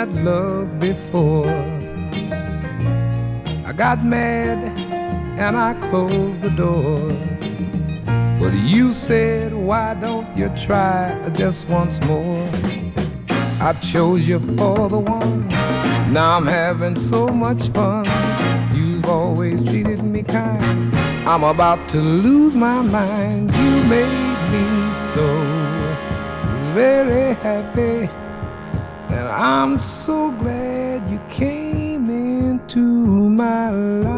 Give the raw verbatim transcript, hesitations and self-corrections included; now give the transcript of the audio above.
love before. I got mad and I closed the door. But you said, why don't you try just once more? I chose you for the one. Now I'm having so much fun. You've always treated me kind. I'm about to lose my mind. You made me so very happy, and I'm so glad you came into my life.